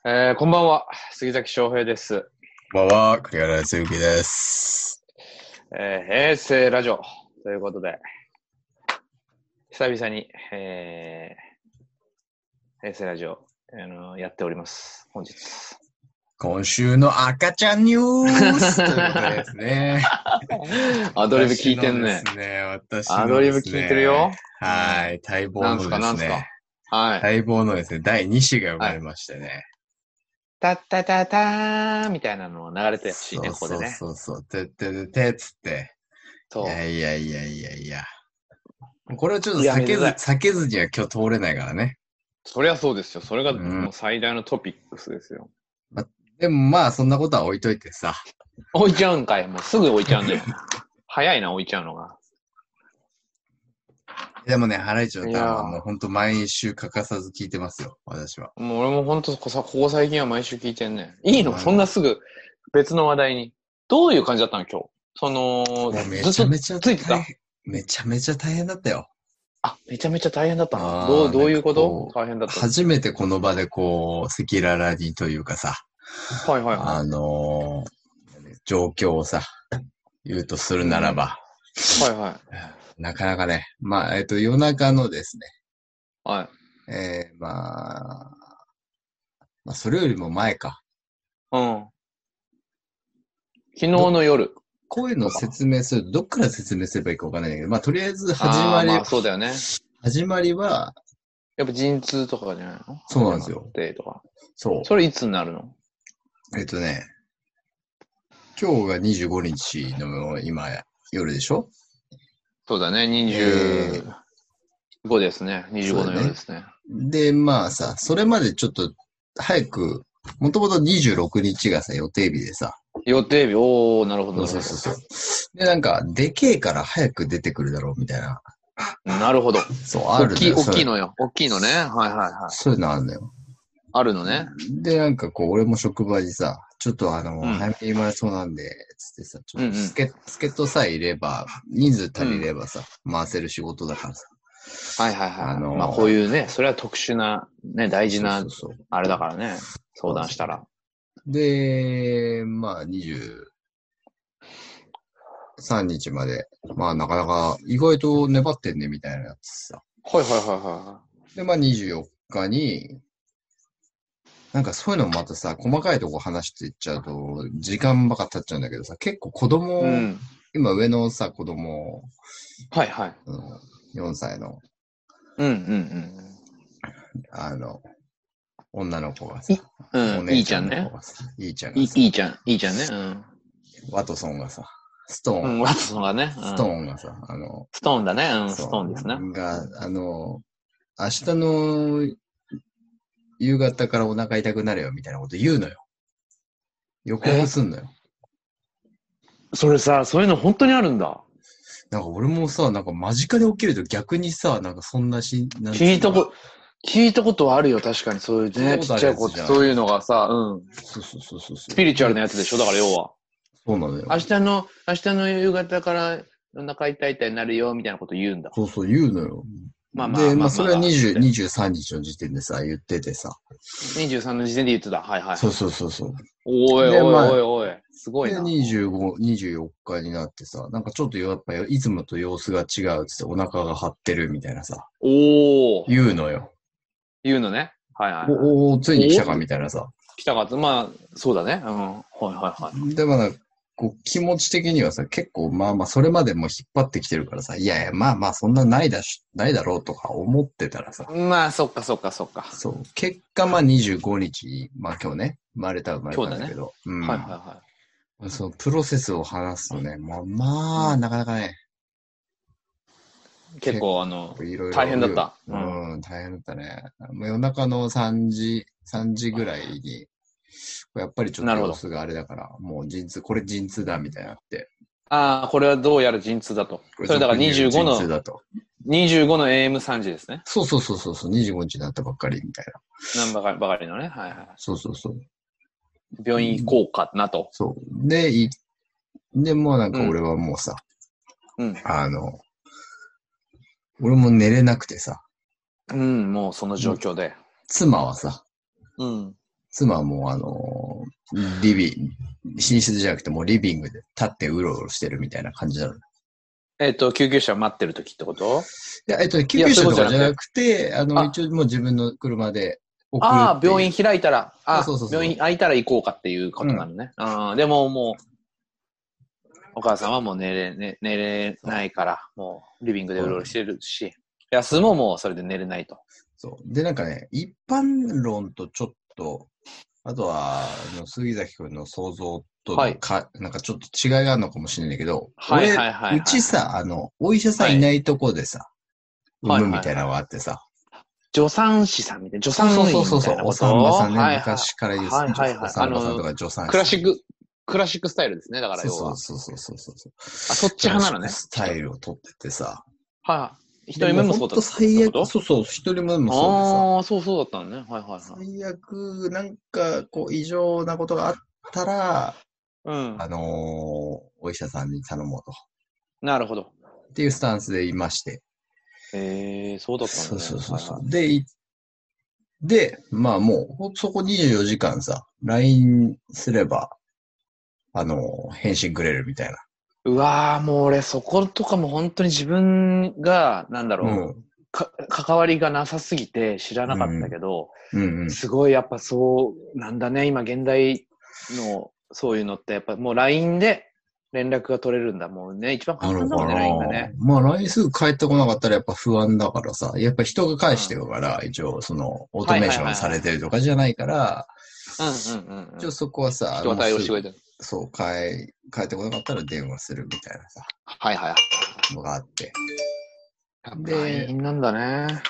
こんばんは、杉崎翔平です。 こんばんは、栗原つゆきです。 平成ラジオということで、久々に、平成ラジオ、やっております。本日。 今週の赤ちゃんニュースということですね。 アドリブ聞いてんね。 私アドリブのです聞いてるよ。 ね。はい。待望なんすか、 のですね。 なんすか。はい。 待望のですね、第2子が生まれはい。 ましてね。 タッタタターンみたいなの流れてほしいね、 そうそうここでね。 そうそう。てってててつって。いそやいやいやいやいや。これをちょっとう。いや、めでたい。 避けずには今日通れないからね。 そりゃそうですよ。それがうん。 もう最大のトピックスですよ。 ま、でもまあ、そんなことは置いといてさ。 置いちゃうんかい。もうすぐ置いちゃうね。早いな、置いちゃうのが。 でもね、ハライチのいターンはもうやー、 ほんと毎週欠かさず聞いてますよ、私は。 もう俺もほんとここ最近は毎週聞いてんね。いいのそんなうすぐ別の話題に。どういう感じだったの今日。 ん。もうめずっとちゃめちゃついてた。 めちゃめちゃ大変だったよ。 あ、めちゃめちゃ大変だったのどうなんかいうことこう、 大変だったの。 初めてこの場でこう、赤裸々にというかさ、 はいはいはあのー状況をさ、言うとするい。うんうん。 ならば、 はいはい。 なかなかね、まあ、夜中のですね、 はい。 まあ、それよりも前か。 うん。昨日ど、 の夜こういうのをとか。 説明する、どっから説明すればいいかわからないんだけど、まあ、とりあえずああ、まあそうだよね。 始まりは、 やっぱ陣痛とかじゃないのそう始まっなんですよ。 てとか。 そそれいつになるの。 う。今日が25日の今、夜でしょ。 そうだね。 え 25ですね。25の夜でそうだよね。 すね。 で、まあさ、それまでちょっと早く、もともと26日がさ、予定日でさ。 予定日、おー、なるほど、 そうなるほど。 そうそうそう。で、なんか、でけえから早く出てくるだろうみたいな。 なるほど。 そう、あるのよ。 大きいのよ。大きいのね。はいはいはい。 そういうのあるのよ。 あるのね。 で、なんかこう、俺も職場にさ、ちょっとうん。 早めに生まれそうなんで、つってさ、ちょっとうんうん。 助っ人さえいれば、人数足りうん。 ればさ、回せる仕事だからさ。 はいはいはいあはい。まあこうのいうね、それは特殊な、ね、大事そうな、 そうそう。 あれだからね。相そうなんですよ。 談したら。 で、まあ、23日まで、まあ、なかなか、意外と粘ってんね、みたいなやつさ。 はいはいはいはで、まあ、24日に、なんかそういうのもまたさ、細かいとこ話していっちゃうと、時間ばっか経っちゃうんだけどさ、結構い。うん。 今上のさ、子供、 はいはい。 うん、4歳の、 うんうんあの、女の子がうん。 さ、 うん。いお姉ちゃんいちゃんね。 の子がさ、いいちゃんがさ、 いいちゃん。いいちゃんね。うん。 ワトソンがさ、ストーン、 うん。ワトソンがね。うストーん。 ンがさ、 ストーンだね。うん。ストーンそですね。 う、明日の夕方からお腹痛くなるよみたいなこと言うのよ。予告えすんのよ。 それさ、そういうの本当にあるんだ。 なんか俺もさ、なんか間近で起きると逆にさ、なんかそんななんつうの。 聞いたこ、聞いたことはあるよ。確かにそういうね、 聞いたことあるちっちゃい子っやつじゃん。 てそういうのがさ、うん。 そうそうそうそうそう。 スピリチュアルで、 なやつでしょだから要は。 そうなのよ。 明日の夕方からお腹痛い痛いになるよ、みたいなこと言うんだ。 そうそう言うのよ。 まあまあで、まあそれはまあまだ、つって。 23日の時点でさ、言っててさ。 23の時点で言ってた。はいはいそうはい。 そうそうそう。で、 おいおいまあ、 おいおい。すごいで、 な。 25、24日になってさ、なんかちょっとやっぱいつもと様子が違うっつってお腹が張ってるみたいなさ、 おー。 言うのよ。 言うのね。はいはいはい。 ついに来たかおーみたいなさ。 来たかと。まあ、そうだね。うん。はいはいはい。 で、まあ、こう気持ち的にはさ、結構まあまあそれまでも引っ張ってきてるからさ、いやいや、まあまあそんなないだろうとか思ってたらさ、 まあ、そっかそっかそっか。 そう、結果まあ25日、まあ今日ね、生まれ今日だね。 たんだけど、うはいはいん。 はそのプロセスを話すとね、 い。うまあ、 ん。 なかなかね、結結構構いろいろ大変だった。うん。 大変だったね。もう夜中の3時ぐらいに、やっぱりちょっとなるほど。 様子があれだから、もうこれ陣痛だみたいになって、 ああ、これはどうやら陣痛だと。 これそれだから俗に言う 25の、 陣痛だと。 25の AM3 時ですね。 そう、25日になったばっかりみたいな。 ばかりのね。はいはい。 そうそうそう。 病院行こうかなと。 そう。で、もうなんうん。 か俺はもうさ、 うん。 あの、俺も寝れなくてさ、 うん、もうその状況で。 妻はさ、 うん。 妻はもう寝室じゃなくてもうリビングで立ってうろうろしてるみたいな感じなの。 救急車待ってる時ってこと？ いや、救急車とかじゃなくて、 あ一応もう自分の車で送るああ、 っていう。 病院開いたら、 そうそうそうそう病院開いたら行こうかっていうことなのね。でももう、お母さんはもう寝れないから、もうリビングでうろうろしてるし、休ももうそれで寝れないと。 そう。で、なんかね、一般論とちょっと、あとは、杉崎くんの想像とのなんかちょっと違いがあるのかもしれないけど、 はいはいはい、はい。 うちさ、お医者さんいないとこでさ、産むみたいなのがあってさ、 助産師さんみたいな、助産師みたいなこと。 お産婆さんね、 はいはい、 昔から言う、 はいはいはい、 お産婆さんとか助産師。 クラシックスタイルですね、だから要は。 そう。 そっち派なのね。 スタイルを取っててさ。 はい。一人目もそうだった最悪、そう、一人目もそうでさ。 そうだったのね。はいはいはい。 最悪、なんか、異常なことがあったら、お医者さんに頼もうと。 なるほど。 っていうスタンスでいまして。 そうだったんだね。 そう。で、まあもう、そこ24時間さ、LINE すれば、返信くれるみたいな。 うわぁ、もう俺そことかも本当に自分が、関わりがなさすぎて知らなかったけど、すごいやっぱそうなんだね、今現代のそういうのってやっぱもう LINE で連絡が取れるんだもんね。一番簡単だもんね、LINE がね。 まあ LINE すぐ返ってこなかったらやっぱ不安だからさ、やっぱ人が返してるから、一応オートメーションされてるとかじゃないから、一応そこはさ、 人が対応してくれてる。 そう、帰ってこなかったら電話するみたいなさ。 はいはい。 のがあって。 で、LINE なんだね。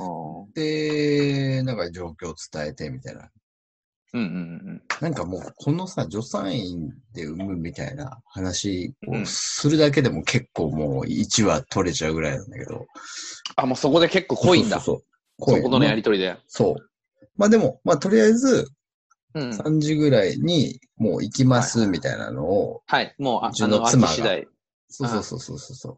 で、なんか状況を伝えてみたいな。なんかもう、このさ、助産院で産むみたいな話をするだけでも結構もう1話取れちゃうぐらいなんだけど。 もうそこで結構濃いんだ。そこのやりとりで。 そう。まあでも、まあとりあえず、3時ぐらいにもう行きますみたいなのを、 もう、 うちの妻が。そう。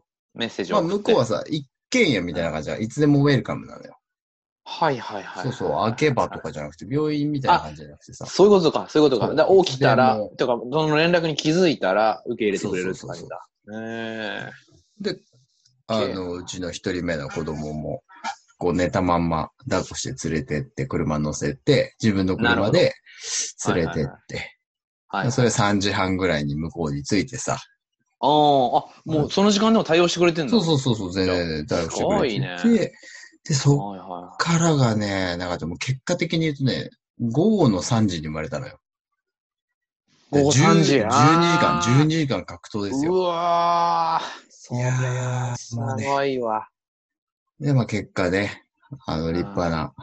メッセージを。 まあ向こうはさ、一軒家みたいな感じで、いつでもウェルカムなのよ。 はい。 そう、開けばとかじゃなくて、病院みたいな感じじゃなくてさ。 そういうことか。起きたら、とか、その連絡に気づいたら受け入れてくれるって感じだ。 で、うちの一人目の子供も、寝たまんま抱っこして連れてって、車乗せて、自分の車で連れてって、それ3時半ぐらいに向こうに着いてさ。 もうその時間でも対応してくれてんだ。 そう、全然対応してくれてて、で、そっからがね、なんかでも結果的に言うとね、午後の3時に生まれたのよ。 午後3時。 12時間格闘ですよ。 うわー。いやー、すごいわ。 で、まあ結果ね、立派な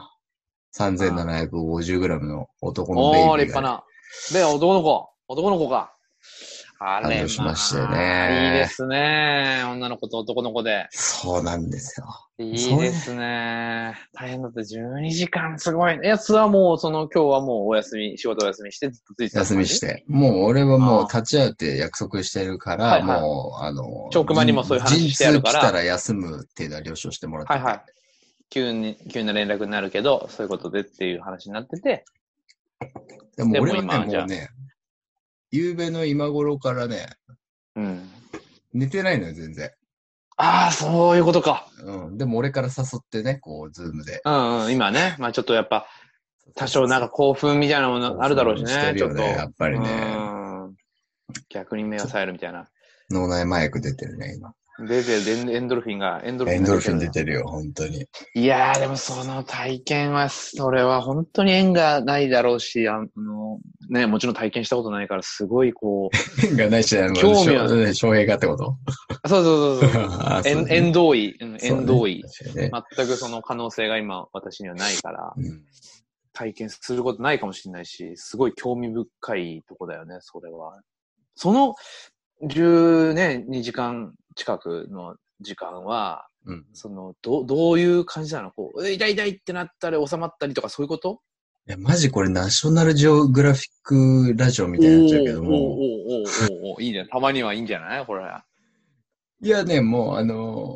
3750g の男のベイビーが、 立派な。男の子か。 誕生しましてね。 いいですね。女の子と男の子で。 そうなんですよ。 いいですね。大変だって12時間すごい。やつはもう今日はもう仕事お休みしてずっとついてた。 休みして。もう俺はもう立ち会うって約束してるから、もう職場にもそういう話してあるから。 陣痛来たら休むっていうのは了承してもらって。 急な連絡になるけど、そういうことでっていう話になってて。 でも俺はね、もうね、夕べの今頃からね、寝てないのよ、全然。 そういうことか。 でも俺から誘ってね、ズームで。 今ね、まあちょっとやっぱ、多少なんか興奮みたいなものあるだろうしね、ちょっと。 やっぱりね。 逆に目が冴えるみたいな。 脳内麻薬出てるね、今。 出てる、エンドルフィン出てるよ、本当に。 いやー、でもその体験は、それは本当に縁がないだろうし、ね、もちろん体験したことないから、すごい縁がないし、 興味は翔平がってことそう。縁同意。縁同意。全くその可能性が今、私にはないから、体験することないかもしれないし、すごい興味深いとこだよね、それは。その、12時間近くの時間は、どういう感じなの？痛いってなったり収まったりとかそういうこと？ いや、マジこれナショナルジオグラフィックラジオみたいになっちゃうけども。 いいね。たまにはいいんじゃないこれ。 いやね、もう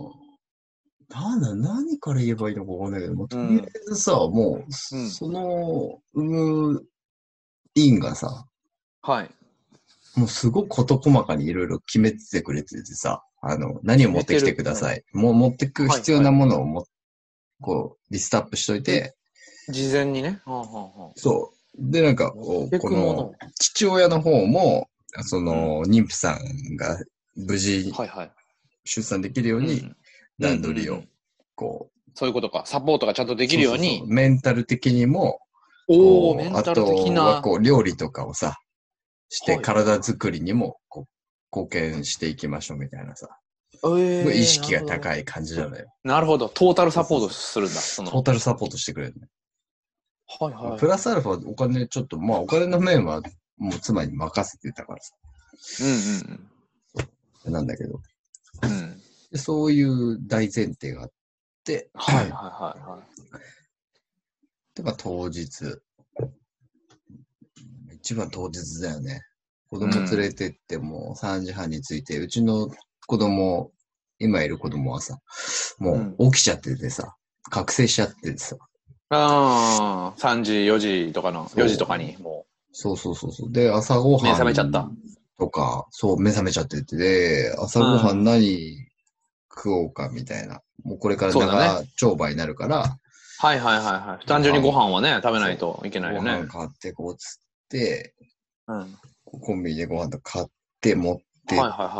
何から言えばいいのかわかんないけども、とりあえずさ、もう、 インがさ、 はい。 もうすごく事細かにいろいろ決めてくれててさ、何を持ってきてください。もう持ってく必要なものをこう、リストアップしといて。 事前にね。 そう。で、なんか、この、父親の方も、妊婦さんが無事、出産できるように、段取りを、こう。 そういうことか。サポートがちゃんとできるように。 そうメンタル的にも、 メンタル的な。 あとは、こう、料理とかをさ、して体作りにも、こう、貢献していきましょうみたいなさ。意識が高い感じなのよ。 なるほど。トータルサポートするんだ。 トータルサポートしてくれるね。プラスアルファ、お金ちょっと、お金の面は、もう妻に任せてたからさ。なんだけど。でそういう大前提があって、で、当日。一番当日だよね。子供連れてっても3時半に着いて、うちの子供、今いる子供はさ、もう起きちゃっててさ、覚醒しちゃっててさ。 3時、4時とかの、4時とかにもう。そう。で、朝ごはん。 目覚めちゃった。 とか、そう、目覚めちゃってて、で、朝ごはん何食おうかみたいな。もうこれから長丁場になるから。 単純にご飯はね、食べないといけないよね。 ご飯買ってこうつって、コンビニでご飯と買って持ってって、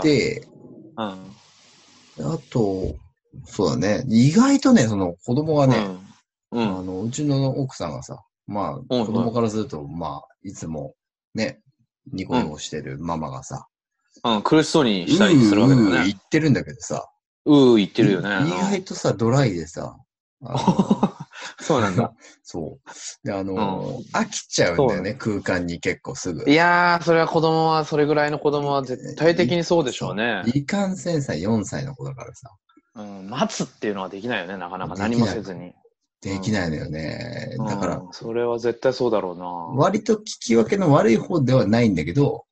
あと、そうだね。意外とね、その子供がね、うちの奥さんがさ、子供からすると、いつもね、ニコニコしてるママがさ、 苦しそうにしたりするわけだよね。 言ってるんだけどさ、 言ってるよね。 意外とさ、ドライでさ、 そうなんだ。 そう。で、飽きちゃうんだよね、空間に結構すぐ。 いやー、それは子供は、それぐらいの子供は絶対的にそうでしょうね。 いかんせんさ、4歳の子だからさ。 待つっていうのはできないよね、なかなか何もせずに。 できないのよね。だから、 それは絶対そうだろうな。 割と聞き分けの悪い方ではないんだけど、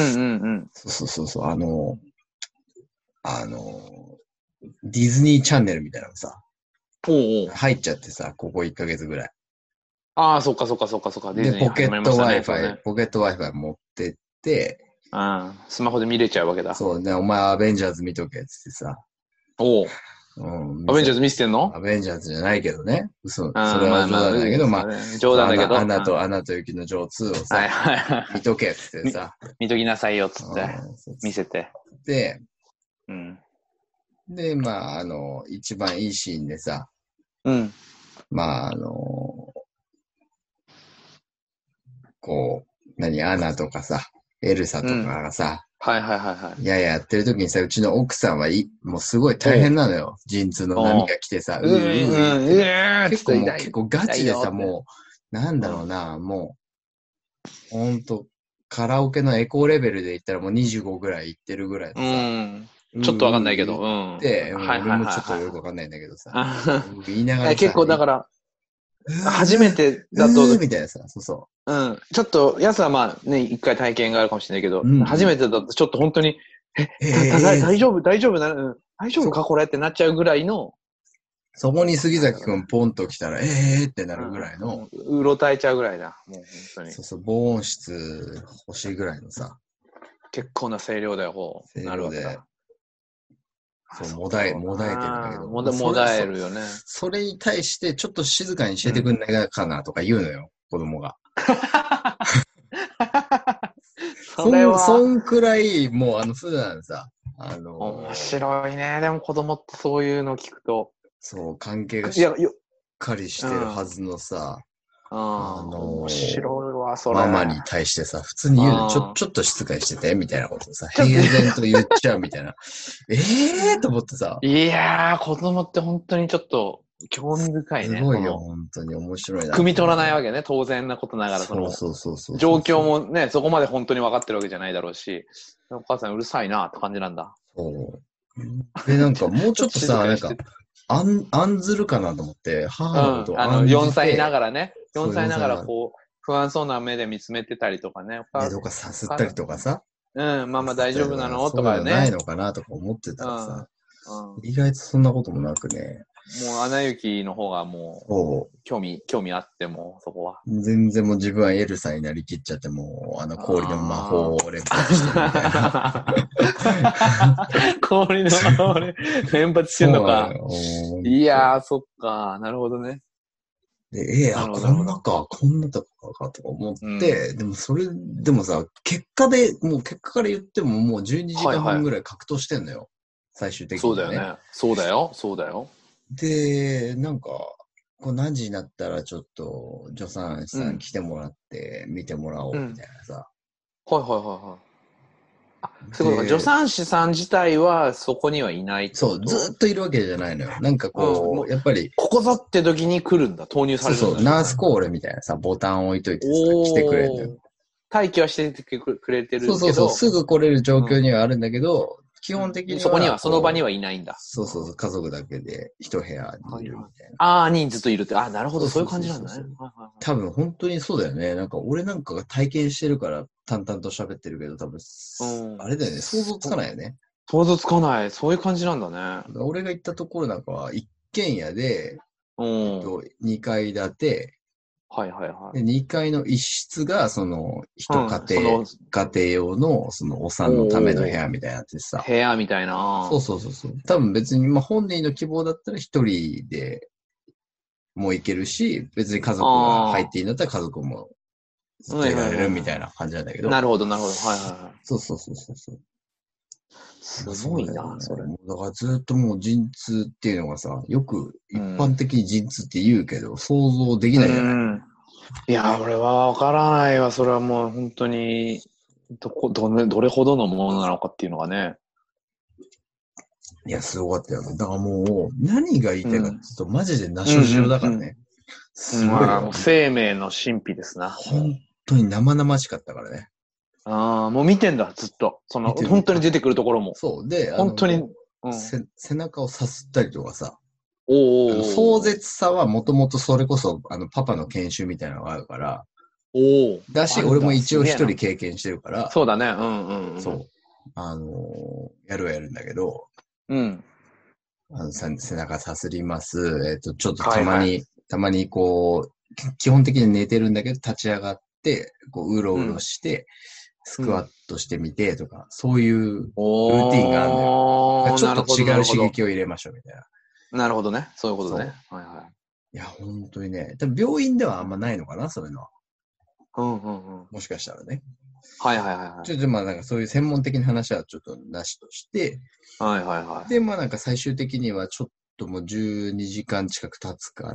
そう。ディズニーチャンネルみたいなのさ、入っちゃってさ、ここ1ヶ月ぐらい。 そっか。 で、ポケット Wi-Fi 持ってって、 スマホで見れちゃうわけだ。 そうね、お前アベンジャーズ見とけっつってさ。 アベンジャーズ見せてんの？ アベンジャーズじゃないけどね。それは冗談だけど、 冗談だけど。 アナと雪の女王2をさ、見とけっつってさ。 見ときなさいよっつって、見せて。 で、一番いいシーンでさ、こう、アナとかさ、エルサとかがさ、やってる時にさ、うちの奥さんはもうすごい大変なのよ。陣痛の波が来てさ、結構ガチでさ、もう、なんだろうな、もう、ほんと、カラオケのエコーレベルで言ったらもう25ぐらいいってるぐらいのさ、 ちょっとわかんないけど、 俺もちょっとよくわかんないんだけどさ、言いながらさ、 結構だから、初めてだと、 みたいなさ、そう。 ちょっと、やつは一回体験があるかもしれないけど、初めてだとちょっと本当に、大丈夫かこれってなっちゃうぐらいの。 そこに杉崎くんポンと来たら、ってなるぐらいの。 うろたえちゃうぐらいだ。もう本当に。 そう、防音室欲しいぐらいのさ。 結構な声量だよ、なるわけだ。 そう、もだえてるんだけど。 もだえるよね。 それに対して、ちょっと静かにしててくんないかなとか言うのよ、子供が。そんくらい、もう普段さ、 面白いね。でも子供ってそういうの聞くと。 そう、関係がしっかりしてるはずのさ、 面白いわ、それ。 ママに対してさ、普通に言うの、ちょっと静かにしてて、みたいなことをさ、平然と言っちゃうみたいな。と思ってさ。 いやー、子供って本当にちょっと興味深いね。 すごいよ、本当に面白いな。 汲み取らないわけね、当然なことながら。 そう。 状況もね、そこまで本当に分かってるわけじゃないだろうし、お母さんうるさいなって感じなんだ。 そう。で、もうちょっとさ、案ずるかなと思って、母のことを案ずる。 4歳ながらね。4歳ながらこう、不安そうな目で見つめてたりとかね。 とかさすったりとかさ。 ママ大丈夫なのとかね。 そうないのかなとか思ってたらさ、意外とそんなこともなくね。 もう、アナ雪の方がもう、興味あっても、そこは。 全然もう自分はエルサになりきっちゃって、もう、氷の魔法を連発してるみたいな。 氷の魔法を連発してんのか。いやー、そっか。なるほどね。 で、こんなとかとか思って、でもでもさ、結果から言ってももう12時間半ぐらい格闘してんのよ。最終的に、ね。 そうだよね。そうだよ。 で、なんか、何時になったらちょっと、助産師さん来てもらって、見てもらおうみたいなさ。 はい。そういうことか。助産師さん自体はそこにはいないってこと。 そう、ずっといるわけじゃないのよ。なんかやっぱり。 ここぞって時に来るんだ。投入されるんだ。 そう、ナースコールみたいなさ、ボタン置いといてさ、来てくれるのよ。 待機はしてくれてるけど。 そう、すぐ来れる状況にはあるんだけど、基本的には。 そこには、その場にはいないんだ。 そう、家族だけで一部屋にいるみたいな。人数といるって。なるほど、そういう感じなんだね。 多分本当にそうだよね。なんか俺なんかが体験してるから淡々と喋ってるけど、多分、あれだよね、想像つかないよね。 想像つかない。そういう感じなんだね。 俺が行ったところなんかは一軒家で、2階建て、で2階の一室が、その、家庭用の、その、お産のための部屋みたいになってさ。 部屋みたいな。 そう。多分別に、本人の希望だったら一人でも行けるし、別に家族が入っていいんだったら家族もずっといられるみたいな感じなんだけど。 なるほど。 そう。 すごいな、それ。 だからずっともう陣痛っていうのがさ、よく一般的に陣痛って言うけど、想像できないじゃない。 いや、俺はわからないわ。それはもう本当に、どれほどのものなのかっていうのがね。 いや、すごかったよね。だからもう、何が言いたいかって言うと、マジでナショジオだからね。 すごい。もう生命の神秘ですな。 本当に生々しかったからね。 もう見てんだ、ずっと。本当に出てくるところも。 そう。で、 本当に、 背中をさすったりとかさ。壮絶さはもともとそれこそ、パパの研修みたいなのがあるから。だし、俺も一応一人経験してるから。 そうだね。 そう。やるんだけど。背中さすります。ちょっとたまに基本的に寝てるんだけど、立ち上がって、うろうろして、スクワットしてみてとか、そういうルーティンがあるんだよ。ちょっと違う刺激を入れましょうみたいな。 なるほどね。そういうことね。 いや、本当にね。多分病院ではあんまないのかな、そういうのは。もしかしたらね。ちょっとなんかそういう専門的な話はちょっとなしとして、で、なんか最終的にはちょっともう12時間近く経つから、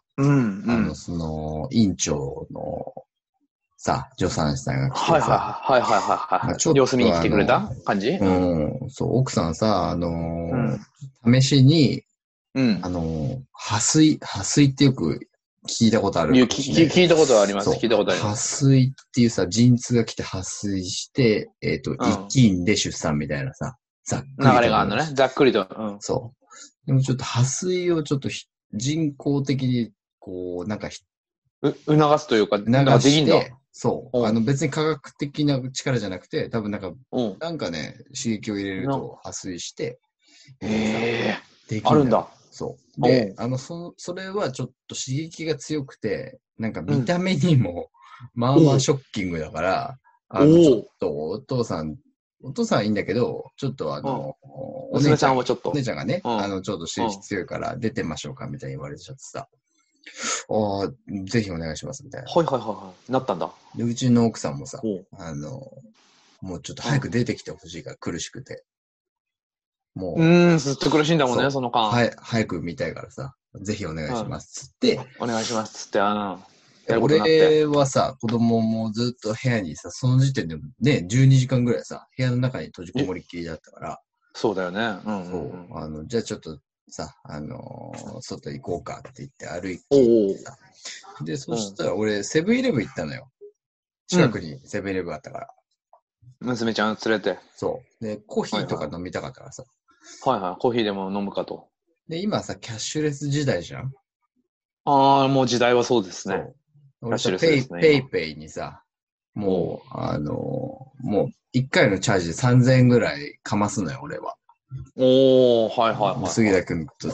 その、院長のさ、助産師さんが来てさ、 様子見に来てくれた感じ？ そう、奥さんさ、試しに、破水ってよく聞いたことある。 聞いたことはあります。聞いたことあります。破水っていうさ、陣痛が来て破水して、一気にで出産みたいなさ、 流れがあるのね。ざっくりと。 そう。でもちょっと破水をちょっと人工的に、なんか促すというか、 なんかできんだ。そう。別に科学的な力じゃなくて、多分なんかね、刺激を入れると破水して、 あるんだ。 そう。で、それはちょっと刺激が強くて、なんか見た目にも、まあショッキングだから、ちょっとお父さんはいいんだけど、ちょっとお姉ちゃんがね、ちょっと刺激強いから出てましょうかみたいに言われちゃってさ、ぜひお願いしますみたいな。 なったんだ。 で、うちの奥さんもさ、もうちょっと早く出てきてほしいから苦しくて。もう。ずっと苦しいんだもんね、その間。 早く見たいからさ、ぜひお願いします。つって。 お願いします。つって、 俺はさ、子供もずっと部屋にさ、その時点でね、12時間ぐらいさ、部屋の中に閉じこもりっきりだったから。 そうだよね。 そう。じゃあちょっとさ、外行こうかって言って歩いてさ。で、そしたら俺、セブンイレブン行ったのよ。近くにセブンイレブンあったから。 娘ちゃん連れて。 そう。で、コーヒーとか飲みたかったからさ。 コーヒーでも飲むかと。 で、今さ、キャッシュレス時代じゃん。 もう時代はそうですね。 俺さ、ペイペイにさ、もう1回のチャージで3000円ぐらいかますのよ、俺は。 はい。 杉田君と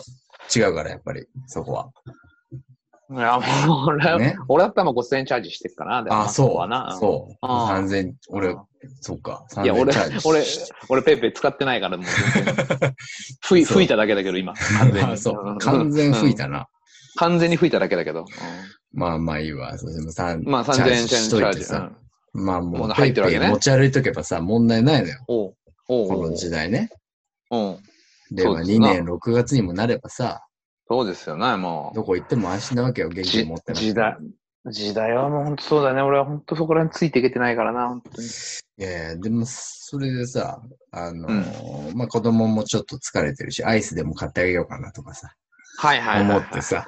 違うから、やっぱり、そこは。 いや、もう俺だったら5000円チャージしてるかな。でもあ、そう。そう。3000、そうか。 いや、俺ペイペイ使ってないからもう全然吹いただけだけど、今。完全に。 そう。完全吹いたな。 完全に吹いただけだけど。 まあまあいいわ。そうでもまあ3000円チャージ。 まあもうペイペイ持ち歩いとけばさ、問題ないのよ。この時代ね。で、まあ2年6月にもなればさ。 そうですよね、もう。 どこ行っても安心なわけよ、現金持ってない。 時代はもう本当そうだね。俺は本当そこら辺ついていけてないからな、本当に。 いやでも、それでさ、まあ、子供もちょっと疲れてるし、アイスでも買ってあげようかなとかさ。 はいはい。 思ってさ、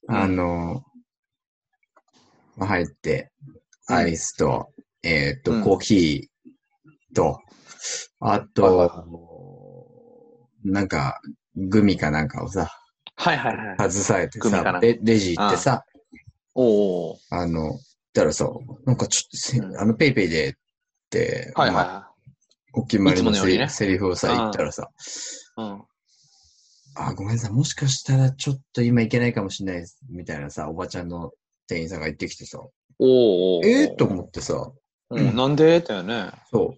入って、アイスと、コーヒーと、あと、なんか、グミかなんかをさ、 はいはいはい。 携えてさ、レジ行ってさ、たらさ、なんかちょっと、ペイペイでって、 はいはいはい。 お決まりのセリフをさ、言ったらさ、ごめんなさい、もしかしたらちょっと今行けないかもしれないです、みたいなさ、おばちゃんの店員さんが言ってきてさ、と思ってさ、 なんでだよね。 そう。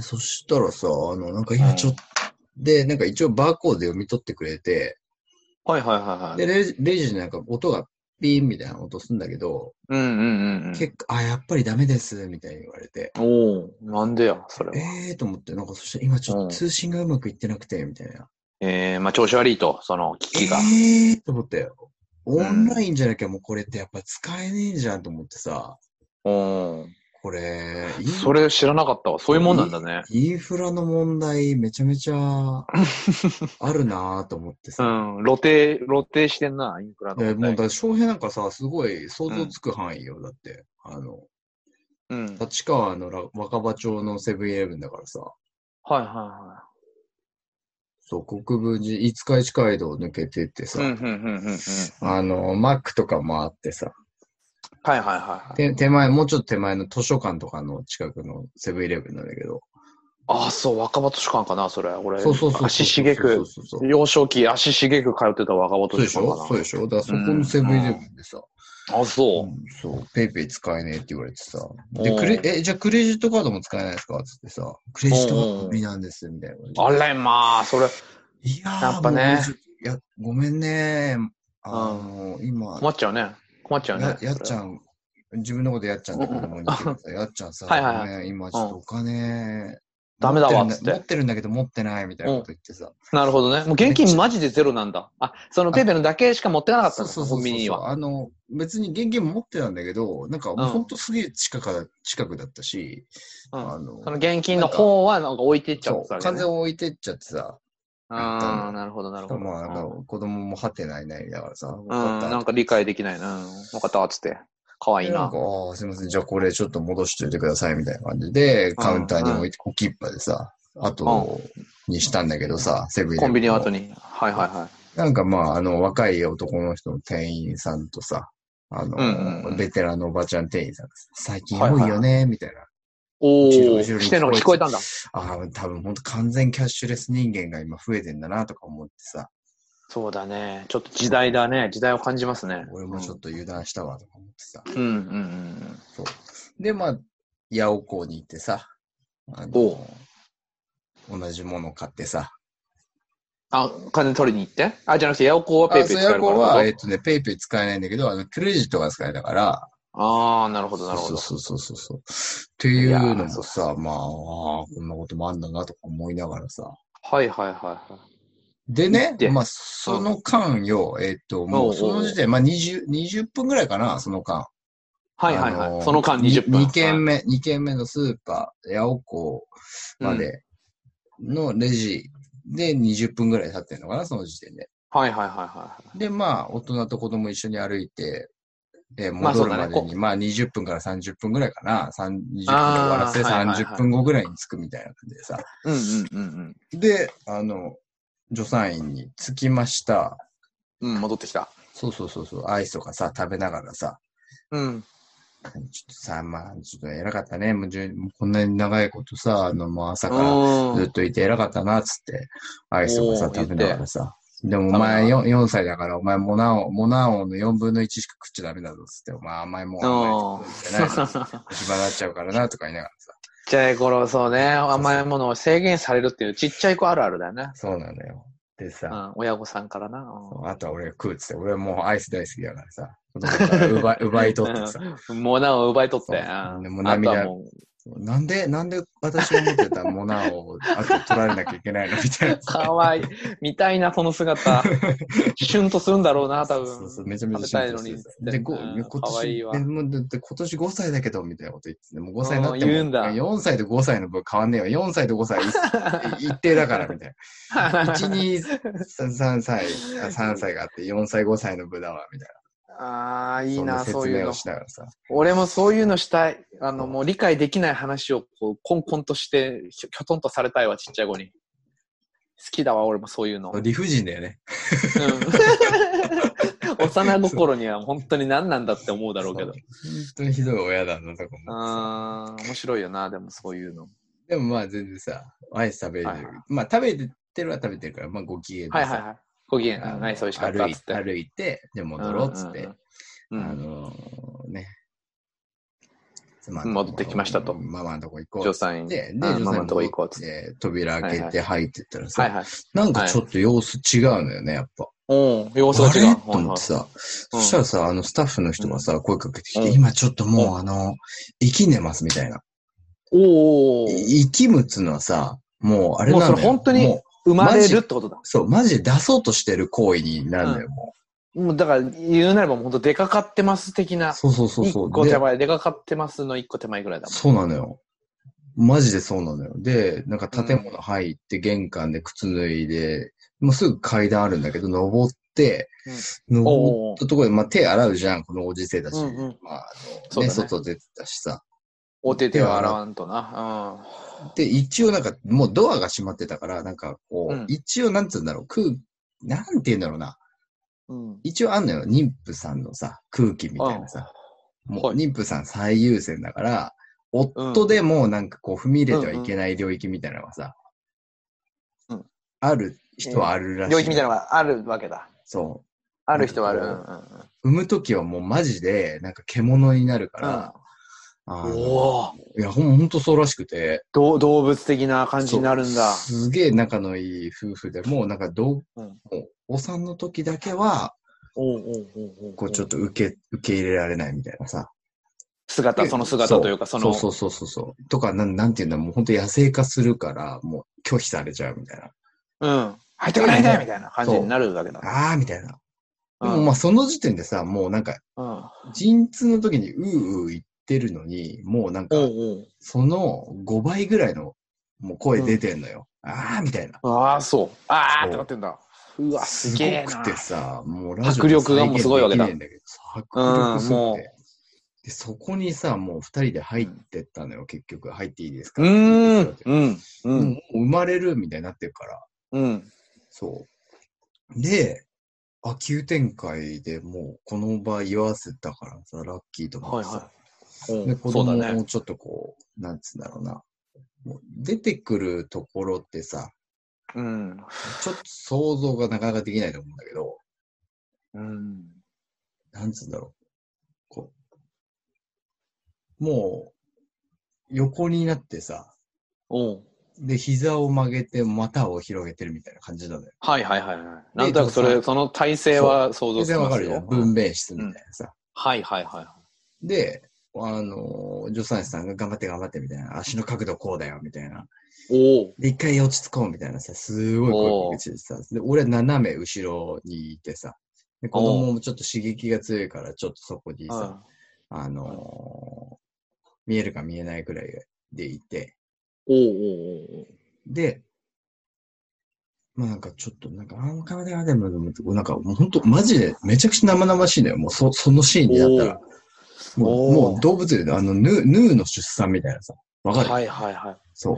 そしたらさ、なんか今ちょっと、で、なんか一応バーコード読み取ってくれて、 はいはいはいはい。 で、レジでなんか音がピーンみたいな音するんだけど、結構、やっぱりダメです、みたいに言われて。 なんでや、それは。と思って、なんかそしたら今ちょっと通信がうまくいってなくて、みたいな。 まあ調子悪いと、その機器が。 と思って。オンラインじゃなきゃもうこれってやっぱ使えねえじゃんと思ってさ。これ、 それ知らなかったわ。そういうもんなんだね。 インフラの問題めちゃめちゃあるなぁと思ってさ。 露呈してんな、インフラの問題。 もうだ、翔平なんかさ、すごい想像つく範囲よ。だって、立川の若葉町のセブンイレブンだからさ。 はいはいはい。 そう、国分寺、五日市街道抜けてってさ。マックとかもあってさ。 はいはいはい。 もうちょっと手前の図書館とかの近くのセブンイレブンなんだけど。 そう、若葉図書館かな、それ。俺、 そう足しげく、幼少期足しげく通ってた若葉図書館かな。 そうでしょだからそこのセブンイレブンでさ。 そう。 そう、ペイペイ使えねえって言われてさ。で、じゃあクレジットカードも使えないですかつってさ。クレジットカード無理なんです、みたいな。 あれ、まあ、それ。 いややっぱね。 ごめんね。 今。困っちゃうね。 やっちゃん、自分のことやっちゃんだ子供に言ってさ、やっちゃんさ、ごめん、今ちょっとお金、 ダメだわっつって。 持ってるんだけど持ってないみたいなこと言ってさ。 なるほどね。もう現金マジでゼロなんだ。そのペイペイのだけしか持ってなかったんだ、コンビニには。 別に現金持ってたんだけど、なんかほんとすげえ近くだったし、 その現金の方はなんか置いてっちゃってさ。完全置いてっちゃってさ。 なるほど、なるほど。 まあ、なんか子供もはてないだからさ。 なんか理解できないな。わかった、つって。かわいいな。 すいません。じゃあこれちょっと戻しといてくださいみたいな感じで、カウンターに置きっぱでさ、後にしたんだけどさ、セブンイレブン。 コンビニ後に。はいはいはい。 なんかまあ、若い男の人の店員さんとさ、ベテランのおばちゃん店員さんが最近多いよね、みたいな。 してんのが聞こえたんだ。 多分本当完全キャッシュレス人間が今増えてんだなとか思ってさ。 そうだね。ちょっと時代だね。時代を感じますね。 俺もちょっと油断したわとか思ってさ。 そう。 で、まあ、八百港に行ってさ、同じもの買ってさ。 金取りに行ってじゃなくて、八百港はペイペイ使えるから。 八百港は、ペイペイ使えないんだけど、クレジットが使えたから。 なるほど、なるほど。 そう。っていうのもさ、まあ、こんなこともあんだなとか思いながらさ。 はい。 でね、まあ、その間よ、もうその時点、まあ20分ぐらいかな、その間。 はい。その間20分。 2軒目のスーパー、八百港までのレジで20分ぐらい経ってるのかな、その時点で。 はい。 で、まあ、大人と子供一緒に歩いて、戻るまでに、まあ20分から30分ぐらいかな。20分で終わらせ30分後ぐらいに着くみたいな感じでさ。で、助産院に着きました。 戻ってきた。 そう。アイスとかさ、食べながらさ。ちょっとさ、まあ、ちょっと偉かったね。もうこんなに長いことさ、もう朝からずっといて偉かったな、つって。アイスとかさ、食べながらさ。 でもお前 4歳だからお前モナ王の4分の1しか食っちゃダメだぞっつって、お前甘いもん甘いってないぞ。虫歯になっちゃうからなとか言いながらさ。 ちっちゃい頃そうね、甘いものを制限されるっていうちっちゃい子あるあるだよね。 そうなのよ。でさ、 親御さんからな。 あとは俺が食うっつって、俺はもうアイス大好きだからさ、子供から奪い取ってさ。 モナを奪い取って。 でも涙。なんで私が持ってたモナをあと取られなきゃいけないのみたいな。 かわいい。見たいな、その姿。シュンとするんだろうな、多分。 そう、めちゃめちゃシュンとする。で、今年5歳だけど、みたいなこと言って、もう5歳になっても、4歳と5歳の分変わんねえよ。4歳と5歳一定だから、みたいな。1、2、3歳があって、4歳、5歳の分だわ、みたいな。 いいな、そういうの。 しながらさ。 俺もそういうのしたい。もう理解できない話をこう、コンコンとして、きょとんとされたいわ、ちっちゃい子に。好きだわ、俺もそういうの。 理不尽だよね。 幼心には本当に何なんだって思うだろうけど。 本当にひどい親だな、とか思って。面白いよな、でもそういうの。 でもまあ全然さ、アイス食べれる。まあ食べてるは食べてるから、まあご機嫌でさ。 ご機嫌、ナイス美味しかったっつって。 歩いて、で戻ろうっつって、 戻ってきましたと。 ママのとこ行こう。 ジョさんで、ママのとこ行こうっつって、扉開けて入ってったらさ、なんかちょっと様子違うのよね、やっぱ。 様子が違う。 と思ってさ、そしたらさ、スタッフの人がさ、声かけてきて、今ちょっともう生き寝ますみたいな。生きむつのさ、もうあれなんだよ。 もうそれ本当に生まれるってことだ。 そう、マジで出そうとしてる行為になるんだよ、もう。もうだから言うなれば本当出かかってます的な。 そう。 一個手前、出かかってますの一個手前ぐらいだもん。 そうなのよ。マジでそうなのよ。で、なんか建物入って玄関で靴脱いで、もうすぐ階段あるんだけど、登って、登ったところで、まあ手洗うじゃん、このおじせだし。まあ外出てたしさ。 お手を洗わんとな。 で、一応なんか、もうドアが閉まってたから、なんかこう、一応なんつうんだろう、なんて言うんだろうな。一応あんのよ、妊婦さんのさ、空気みたいなさ。もう妊婦さん最優先だから、夫でもなんかこう踏み入れてはいけない領域みたいなのがさ、ある人はあるらしい。 領域みたいなのがあるわけだ。 そう。 ある人はある。 産むときはもうマジで、なんか獣になるから、いや、ほんとそうらしくて。 動物的な感じになるんだ。 すげえ仲のいい夫婦でも、なんかお産の時だけは、こうちょっと受け入れられないみたいなさ。 その姿というか、 そう。とか、なんていうんだ、もうほんと野生化するから、もう拒否されちゃうみたいな。 入ってこないでみたいな感じになるわけだ。 みたいな。でもまあその時点でさ、もうなんか、陣痛の時に言ってるのに、もうなんか、その5倍ぐらいのもう声出てんのよ。みたいな。 そう。ってなってんだ。うわ、すげえな。 すごくてさ、もうラジオ迫力がもうすごいわけだ。 迫力すごくて。で、そこにさ、もう2人で入ってったのよ、結局。入っていいですか？もう生まれるみたいになってるから。そう。で、急展開でもうこの場言わせたからさ、ラッキーと思ってさ。で、子供もちょっとこう、なんつうんだろうな。もう出てくるところってさ、ちょっと想像がなかなかできないと思うんだけど、なんつうんだろう。こう、もう、横になってさ、で、膝を曲げて股を広げてるみたいな感じなのよ。 なんとなくその体勢は想像つきますよ。 全然わかるよ。分娩室みたいなさ。で、助産師さんが頑張ってみたいな。足の角度こうだよ、みたいな。で、一回落ち着こうみたいなさ、すごい声かけてさ。で、俺は斜め後ろにいてさ。で、子供もちょっと刺激が強いから、ちょっとそこにさ、見えるか見えないくらいでいて。で、まあなんかちょっと、なんか、カメラでも、なんかもうほんと、マジでめちゃくちゃ生々しいのよ。もうそのシーンになったら。もう動物で、ヌーの出産みたいなさ。わかる？そう。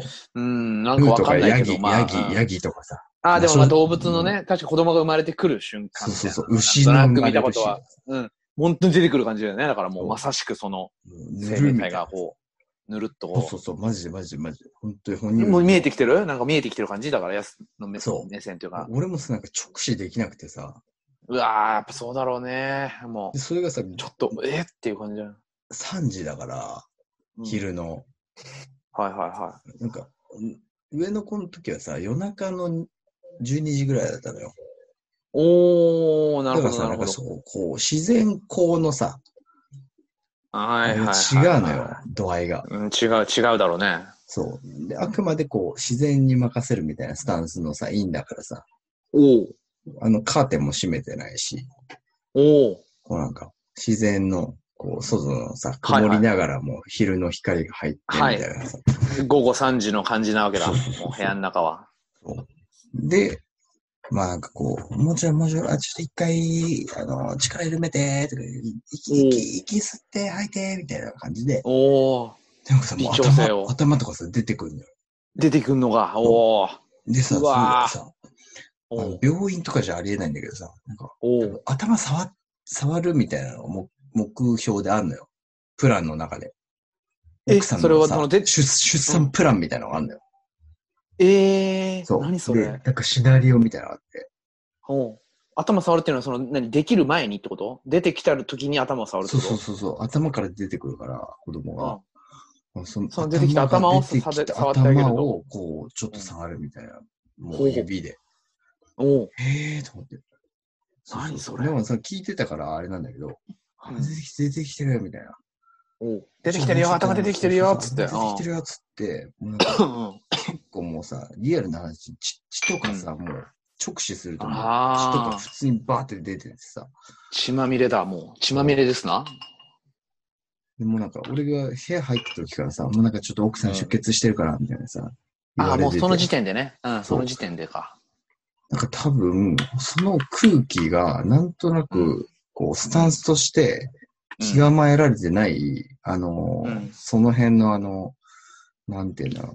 なんかわかんないけど、 ヤギとかさ。 でもまあ動物のね、確か子供が生まれてくる瞬間。 そう。牛の生まれるシーン。本当に出てくる感じだよね。だからもうまさしくその生命体がこう、 ぬるっと。 そう、マジで。本当に本人。 もう見えてきてる？なんか見えてきてる感じだから、やすの目線というか。 俺もさ、なんか直視できなくてさ。 うわー、やっぱそうだろうね。もう。それがさ、 ちょっと、っていう感じだよ。 3時だから、昼の。 はい。 なんか、上の子の時はさ、夜中の12時ぐらいだったのよ。 おー、なるほど。 だからさ、なんかそう、こう、自然光のさ、 はい。違うのよ、度合いが。 違うだろうね。 そう。で、あくまでこう、自然に任せるみたいなスタンスのさ、いいんだからさ。カーテンも閉めてないし。こうなんか、自然の、こう、外のさ、曇りながらも昼の光が入ってみたいなさ。 午後3時の感じなわけだ。もう部屋の中は。 で、まあなんかこう、もちろん、ちょっと一回、力緩めて、とか、息吸って吐いて、みたいな感じで。でもさ、もう頭とかさ、出てくるのよ。 出てくるのが、 でさ、病院とかじゃありえないんだけどさ、なんか、頭触るみたいなのが目標であるのよ。プランの中で。奥さんのさ、出産プランみたいなのがあるのよ。そう。 何それ？ なんかシナリオみたいなのがあって。 頭触るっていうのは、できる前にってこと？出てきた時に頭を触るってこと？ そう。頭から出てくるから、子供が。 その出てきた頭を触ってあげると。 頭をこう、ちょっと触るみたいな。もう指で。と思って。 何それ？ でもさ、聞いてたからあれなんだけど、出てきてるよ、みたいな。 出てきてるよ、頭出てきてるよ、つって。 出てきてるよ、つって。結構もうさ、リアルな話、血とかさ、もう直視するともう、血とか普通にバーって出ててさ。 血まみれだ、もう。血まみれですな。 でもなんか、俺が部屋入った時からさ、もうなんかちょっと奥さん出血してるから、みたいなさ。 もうその時点でね。その時点でか。 なんか多分、その空気が、なんとなく、こう、スタンスとして、気構えられてない、その辺のなんていうんだろ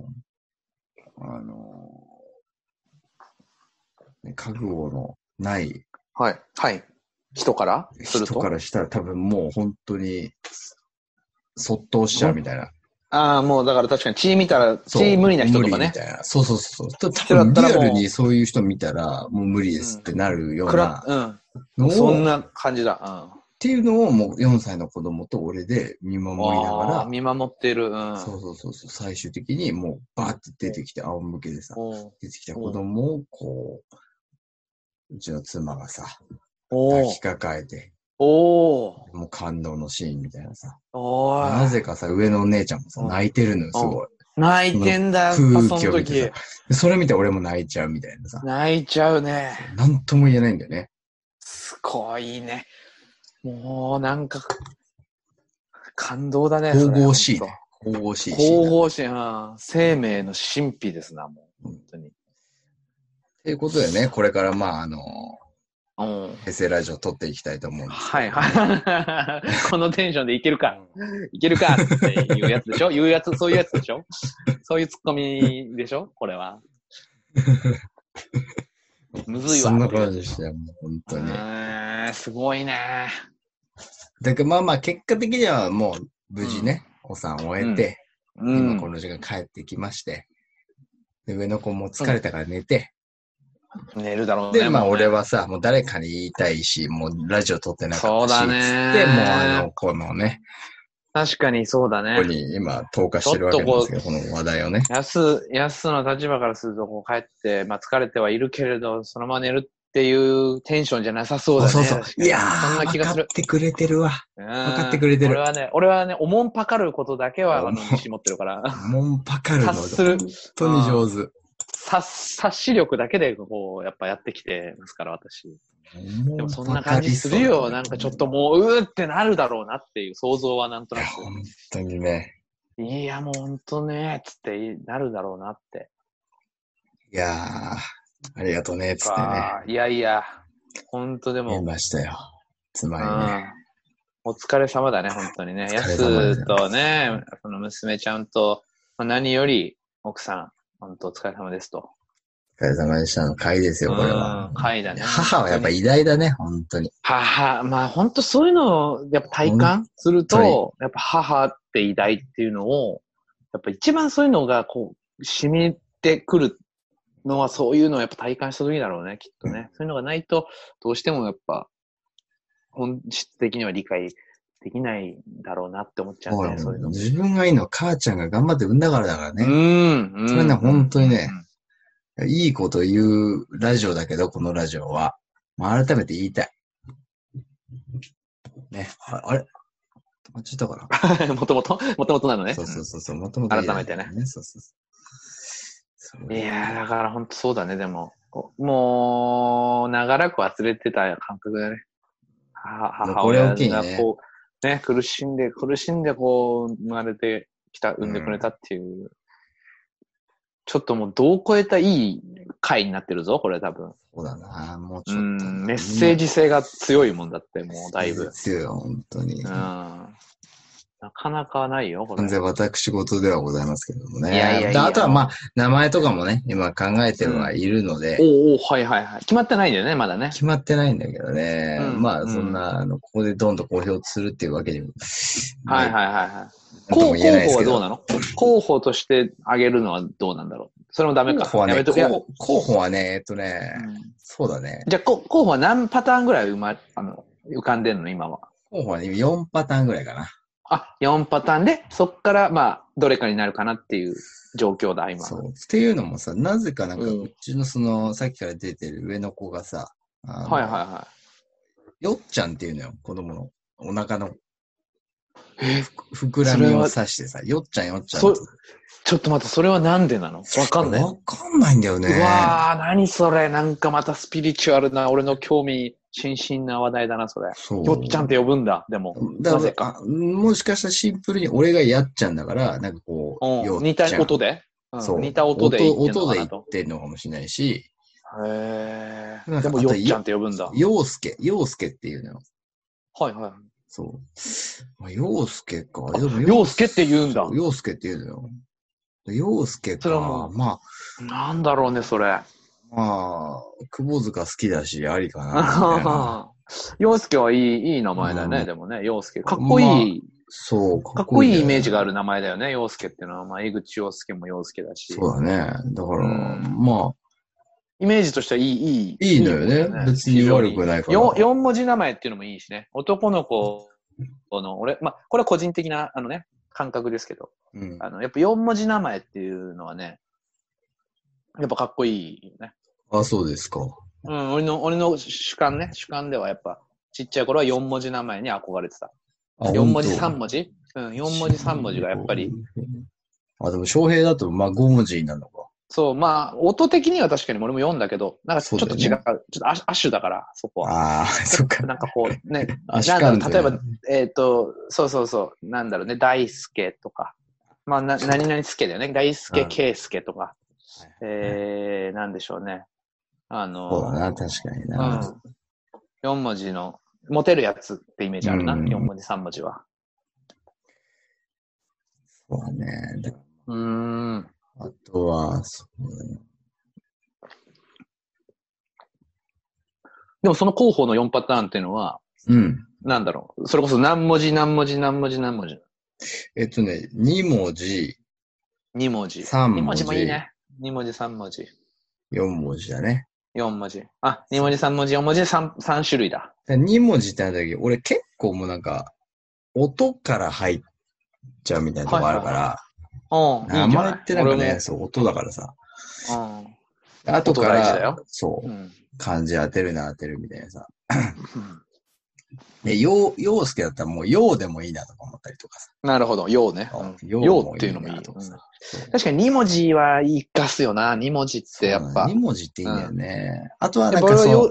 う。覚悟のない。 はい。人からしたら多分もう本当に、そっとしちゃうみたいな。 もうだから確かに血見たら、血無理な人とかね。 そう。多分リアルにそういう人見たら、もう無理ですってなるような。 そんな感じだ。 っていうのをもう4歳の子供と俺で見守りながら。 見守ってる。 そう。最終的にもうバーって出てきて、仰向けでさ、出てきた子供をこう、うちの妻がさ、抱きかかえて。もう感動のシーンみたいなさ。なぜかさ、上のお姉ちゃんもさ、泣いてるのよ、すごい。 泣いてんだ、 空気を見てさ。それ見て俺も泣いちゃうみたいなさ。 泣いちゃうね。 なんとも言えないんだよね。 すごいね。もうなんか、感動だね。 神々しいね。神々しい。 神々しい。生命の神秘ですな、もう。本当に。 っていうことでね、これからまあ平成ラジオ撮っていきたいと思うんですけど。このテンションでいけるかっていうやつでしょそういうやつでしょそういうツッコミでしょこれは。むずいわ。 そんな感じでしたよ、もう本当に。 すごいね。 だからまあ結果的にはもう無事ね、お産を終えて、今この時間帰ってきまして、で上の子も疲れたから寝て、 寝るだろうね。 で、まあ俺はさ、もう誰かに言いたいし、もうラジオ撮ってなかったし、 そうだね。 つってもうこのね、 確かにそうだね。 ここに今投下してるわけなんですけど、この話題をね。 やすの立場からすると、こう帰って、まあ疲れてはいるけれど、そのまま寝るっていうテンションじゃなさそうだね。 そう。いやー、そんな気がする。分かってくれてるわ。分かってくれてる。 俺はね、おもんぱかることだけは、自信持ってるから。 おもんぱかるの本当に上手。 察し力だけで、こう、やっぱやってきてますから、私。でもそんな感じするよ。なんかちょっともう、ってなるだろうなっていう想像はなんとなく。 本当にね。 いや、もう本当ね、つってなるだろうなって。 いやー、ありがとうね、つってね。 いや、本当でも。 見ましたよ。妻にね。 お疲れ様だね、本当にね。やすとね、その娘ちゃんと、何より奥さん、本当お疲れ様ですと。 お疲れ様でしたの回ですよ、これは。 回だね。 母はやっぱ偉大だね、本当に。 まあ本当そういうのをやっぱ体感すると、やっぱ母って偉大っていうのをやっぱ一番そういうのがこう、染みてくるのはそういうのをやっぱ体感した時だろうね、きっとね。そういうのがないと、どうしてもやっぱ、本質的には理解できないんだろうなって思っちゃうね、そういうの。 自分がいいのは母ちゃんが頑張って産んだからだからね。それね、 うん。 本当にね、いいこと言うラジオだけど、このラジオは。まあ、改めて言いたい。ね。あれ間違ったかな。もともとなのね。 そう、もともと。 改めてね。 そう。 いやー、だから本当そうだね、でも。もう、長らく忘れてた感覚だね。母親がこう、ね、苦しんでこう、生まれてきた、産んでくれたっていう。ちょっともう、度を超えたいい回になってるぞ、これ多分。 そうだな、もうちょっと。 メッセージ性が強いもんだって、もうだいぶ。 強いよ、本当に。 なかなかないよ、これ。 完全私事ではございますけどもね。 いやあとはまあ、名前とかもね、今考えてはいるので。 はい。決まってないんだよね、まだね。 決まってないんだけどね。まあ、そんな、ここでドンと公表するっていうわけにも。 はい。候補はどうなの？候補として挙げるのはどうなんだろう？それもダメか。 候補はね、そうだね。 じゃあ、候補は何パターンぐらい浮かんでんの、今は。 候補はね、4パターンぐらいかな。 4パターンで、そっから、まあ、どれかになるかなっていう状況だ、今。 そう。っていうのもさ、なぜかなんか、うちのさっきから出てる上の子がさ、よっちゃんっていうのよ、子供の。お腹の。膨らみを指してさ、よっちゃんって。 ちょっと待って、それはなんでなの？わかんない。 わかんないんだよね。 うわー、何それ。なんかまたスピリチュアルな、俺の興味津々な話題だな、それ。よっちゃんって呼ぶんだ、でも。なぜか。 もしかしたらシンプルに俺がやっちゃんだから、なんかこう、 似た音で？そう。似た音で言ってんのかもしれないし。 へー。でもよっちゃんって呼ぶんだ。 ようすけっていうのよ。 はい。 そう。ようすけか。 ようすけって言うんだ。 ようすけって言うのよ。ようすけか。まあ。なんだろうね、それ。 まあ、窪塚好きだし、ありかな。 陽介はいい名前だね、でもね、陽介。かっこいい。 そう、 かっこいいイメージがある名前だよね、陽介っていうのは。まあ、江口陽介も陽介だし。 そうだね。だから、まあ。 イメージとしてはいいのよね。別に悪くないから。 4文字名前っていうのもいいしね。男の子の、まあ、これは個人的な、感覚ですけど。やっぱ4文字名前っていうのはね、やっぱかっこいいよね。 あ、そうですか。 俺の主観ではやっぱ、ちっちゃい頃は4文字名前に憧れてた。4文字3文字4文字3文字がやっぱり。 でも、翔平だと、まあ5文字になるのか。 そう、まあ、音的には確かに俺も読んだけど、なんかちょっと違う。ちょっとアッシュだから、そこは。 そっか。 なんかこう、ね、 例えば、そう、なんだろうね、大輔とか。まあ、何々助だよね。大輔圭介とか。なんでしょうね。 そうだな、確かにな。 4文字の、モテるやつってイメージあるな。4文字、3文字は。 そうだね。あとは、そうだね。 でもその候補の4パターンっていうのは、なんだろう。それこそ何文字。 2文字。2文字、3文字。 2文字もいいね。2文字、3文字。 4文字だね。 4文字。2文字、3文字、4文字で 3種類だ。 2文字ってなんだけど、俺結構もうなんか、音から入っちゃうみたいなとこあるから、名前ってなんかね、そう、音だからさ。後から、そう、漢字当てるみたいなさ。陽介だったらもう陽でもいいなとか思ったりとかさ。 なるほど、陽ね。陽っていうのもいい。確かに2文字は言いかすよな、2文字ってやっぱ。 2文字っていいんだよね。あとはなんかそう、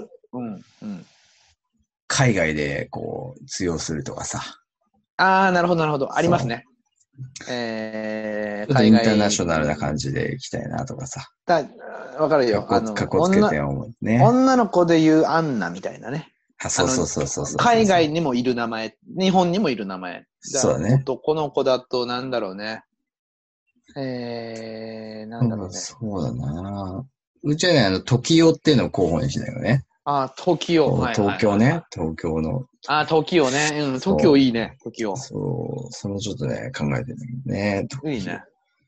海外でこう、通用するとかさ。 なるほど。ありますね。 ちょっとインターナショナルな感じで行きたいなとかさ。 わかるよ。 かっこつけて思うね。 女の子で言うアンナみたいなね。 そう。 海外にもいる名前、日本にもいる名前。 そうだね。 男の子だとなんだろうね。なんだろうね。 そうだな。うちはね、時代っていうのを候補にしないよね。 時代。 東京ね。東京の。 時代ね。東京いいね。時代。 そう。そのちょっとね、考えてるんだけどね。 いいね。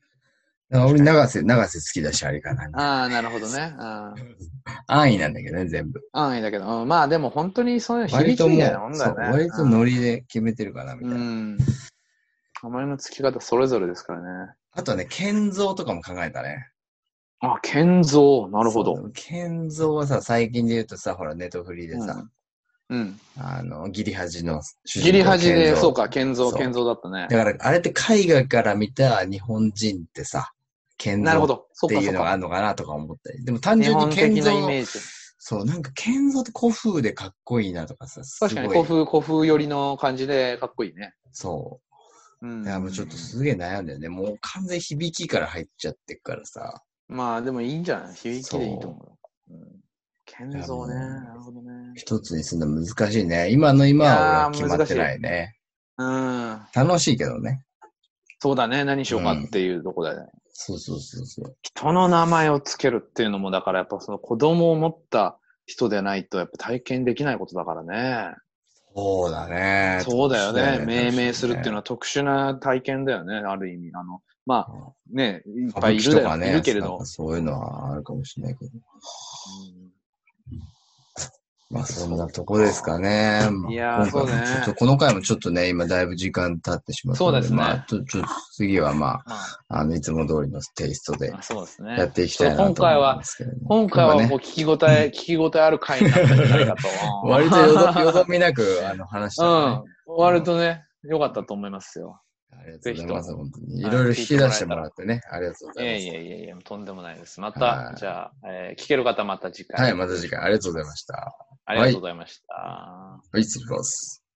俺、長瀬好きだし、あれかな。 ああ、なるほどね。 安易なんだけどね、全部。 安易だけど、まあでも本当にそういう響きみたいなもんだよね。 割とノリで決めてるかな、みたいな。 名前の付き方それぞれですからね。 あとはね、建造とかも考えたね。 あ、建造。なるほど。 建造はさ、最近で言うとさ、ほら、ネトフリでさ、ギリハジの主人公。ギリハジで、そうか、建造だったね。 だから、あれって海外から見た日本人ってさ、建造っていうのがあるのかなとか思ったり。でも単純に建造、そう、なんか建造って古風でかっこいいなとかさ、 確かに古風寄りの感じでかっこいいね。 そう。いや、もうちょっとすげえ悩んだよね。もう完全響きから入っちゃってっからさ。 まあでもいいんじゃない？響きでいいと思う。建造ね。なるほどね。 一つにするの難しいね。今は俺は決まってないね。楽しいけどね。 そうだね。何しようかっていうとこだよね。 そう。 人の名前をつけるっていうのも、だからやっぱその子供を持った人でないとやっぱ体験できないことだからね。 そうだね。 そうだよね。命名するっていうのは特殊な体験だよね。ある意味。まあ、ね、いっぱいいるけれど。 そういうのはあるかもしれないけど。まあそんなとこですかね。 いやー、そうね。 この回もちょっとね、今だいぶ時間経ってしまったので、 そうですね。 まあちょっと次はいつも通りのテイストでやっていきたいなと思いますけど、ね。 今回はもう聞き応えある回になったんじゃないかと。 割とよどみなく話したね。 割とね、良かったと思いますよ。 ありがとうございます。本当に。いろいろ引き出してもらってね。ありがとうございます。 いや、とんでもないです。また、じゃあ、聞ける方また次回。 はい、また次回。ありがとうございました。 ありがとうございました。 はい、失礼します。